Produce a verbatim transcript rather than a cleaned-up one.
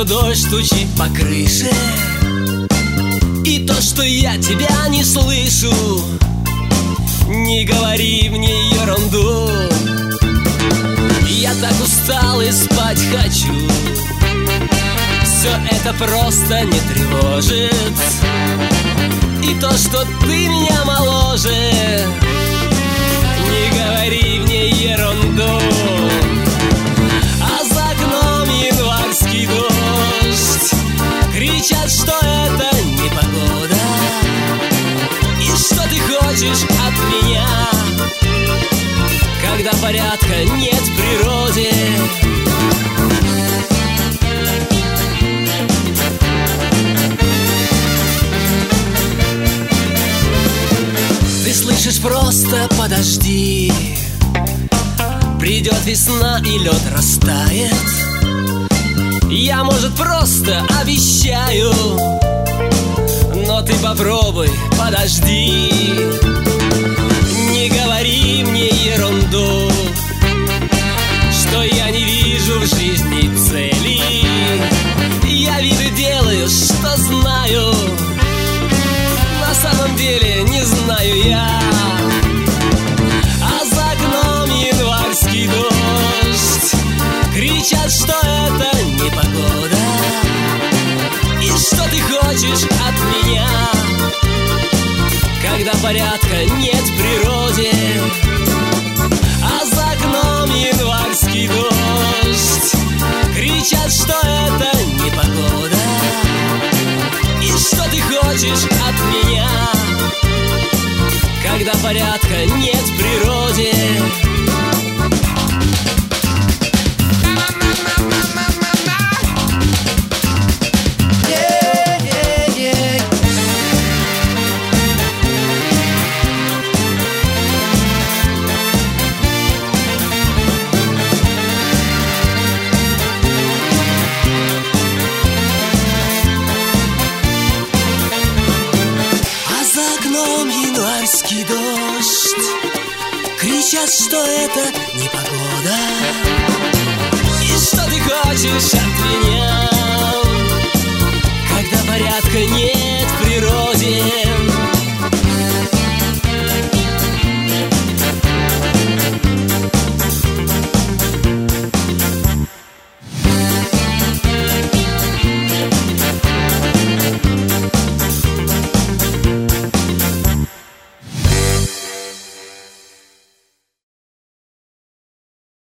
что дождь стучит по крыше, и то, что я тебя не слышу. Не говори мне ерунду. Я так устал и спать хочу. Все это просто не тревожит. И то, что ты меня моложе. Не говори мне ерунду. А за окном январский дождь. Кричат, что это непогода. И что ты хочешь от меня, когда порядка нет в природе? Ты слышишь, просто подожди. Придет весна и лед растает. Я, может, просто обещаю, но ты попробуй, подожди. Не говори мне ерунду, что я не вижу в жизни цели. Я виды делаю, что знаю, на самом деле не знаю я. А за окном январский дождь. Кричат, что это непогода. И что ты хочешь от меня, когда порядка нет в природе? А за окном январский дождь. Кричат, что это непогода. И что ты хочешь от меня, когда порядка нет в природе? Январский дождь. Кричат, что это непогода. И что ты хочешь от меня, когда порядка нет